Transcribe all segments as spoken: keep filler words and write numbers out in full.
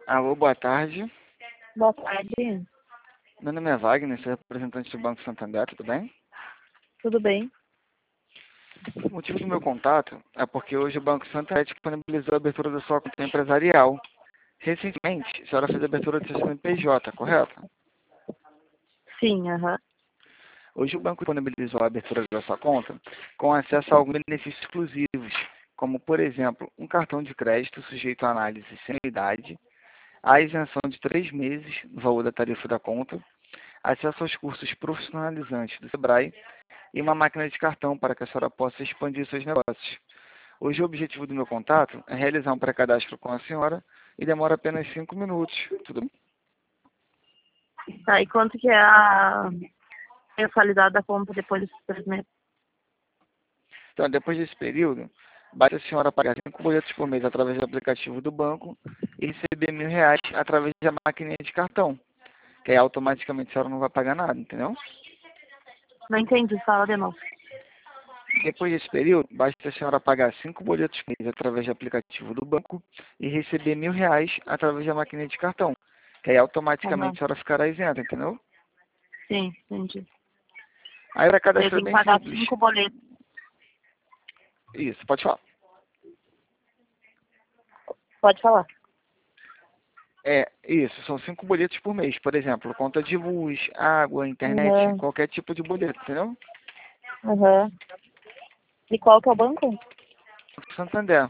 Alô, boa tarde. Boa tarde. Meu nome é Wagner, sou representante do Banco Santander, tudo bem? Tudo bem? O motivo do meu contato é porque hoje o Banco Santander disponibilizou a abertura da sua conta empresarial. Recentemente, a senhora fez a abertura do seu C N P J, correto? Sim, aham. Hoje o banco disponibilizou a abertura da sua conta com acesso a alguns benefícios exclusivos, como, por exemplo, um cartão de crédito sujeito à análise sem idade, a isenção de três meses no valor da tarifa da conta, acesso aos cursos profissionalizantes do Sebrae e uma máquina de cartão para que a senhora possa expandir seus negócios. Hoje o objetivo do meu contato é realizar um pré-cadastro com a senhora e demora apenas cinco minutos. Tudo bem? Tá, e quanto que é a mensalidade da conta depois desses três meses? Então, depois desse período, basta a senhora pagar cinco boletos por mês através do aplicativo do banco e receber mil reais através da maquininha de cartão, que aí automaticamente a senhora não vai pagar nada, entendeu? Não entendi, fala de novo. Depois desse período, basta a senhora pagar cinco boletos por mês através do aplicativo do banco e receber mil reais através da maquininha de cartão, que aí automaticamente Aham. a senhora ficará isenta, entendeu? Sim, entendi. Aí para Eu cadastro é tenho que bem pagar simples. cinco boletos. Isso, pode falar. Pode falar. É, isso, são cinco boletos por mês. Por exemplo, conta de luz, água, internet, Aham. qualquer tipo de boleto, entendeu? Aham. E qual que é o banco? Santander.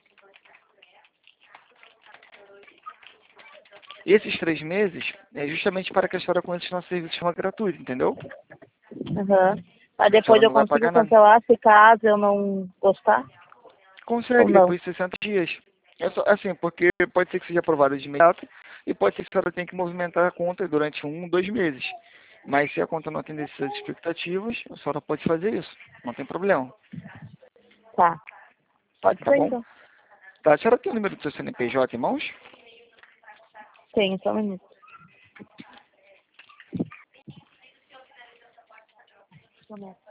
Esses três meses é justamente para que a senhora conheça os nossos serviços de forma gratuita, entendeu? Aham. Aí A depois senhora eu não vai consigo pagar nada. cancelar se caso eu não gostar? Ou Consegue não? depois de sessenta dias. É só, assim, porque pode ser que seja aprovado de imediato e pode ser que a senhora tenha que movimentar a conta durante um, dois meses. Mas se a conta não atender essas expectativas, a senhora pode fazer isso. Não tem problema. Tá. Pode Tá ser bom? então. Tá, a senhora tem o número do seu C N P J em mãos? Tenho, só um minuto. Começa.